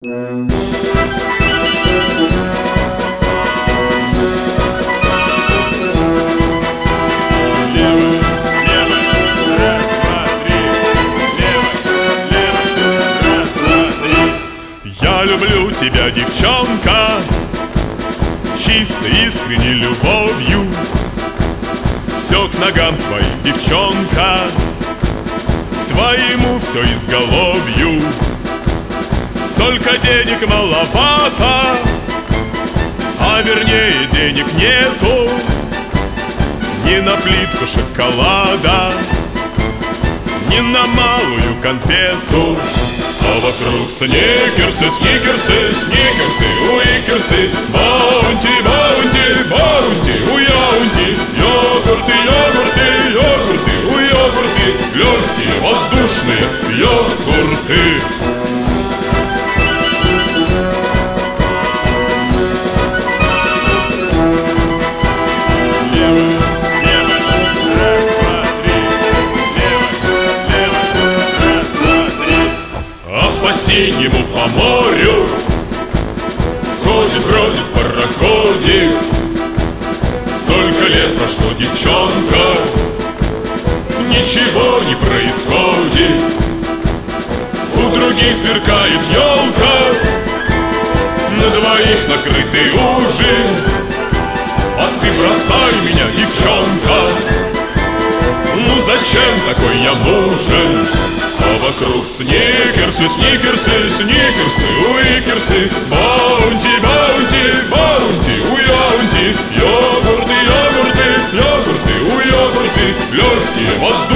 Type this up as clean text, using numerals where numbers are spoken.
Я люблю тебя, девчонка, чисто, искренней любовью. Все к ногам твоим, девчонка, твоему все изголовью. Только денег маловато, а вернее денег нету. Ни на плитку шоколада, ни на малую конфету. А вокруг сникерсы, сникерсы, сникерсы, уикерсы, баунти, баунти, баунти, уяунти, йогурты, йогурты, йогурты, уйогурты, легкие, воздушные йогурты. Синему по морю ходит, бродит пароходик. Столько лет прошло, девчонка, ничего не происходит. У других сверкает елка, на двоих накрытый ужин. А ты бросай меня, девчонка, ну зачем такой я нужен? А вокруг сникерсы, сникерсы, сникерсы, уикерсы, баунти, баунти, баунти, уяунти, йогурты, йогурты, йогурты, уйогурты, легкие воздушные.